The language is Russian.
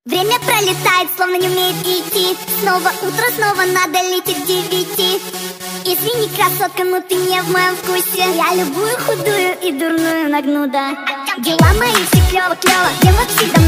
Время пролетает, словно не умеет идти. Снова утро, снова надо лететь к 9. Извини, красотка, но ты не в моем вкусе. Я любую худую и дурную нагну, да. Дела мои все клёво-клёво, демок всегда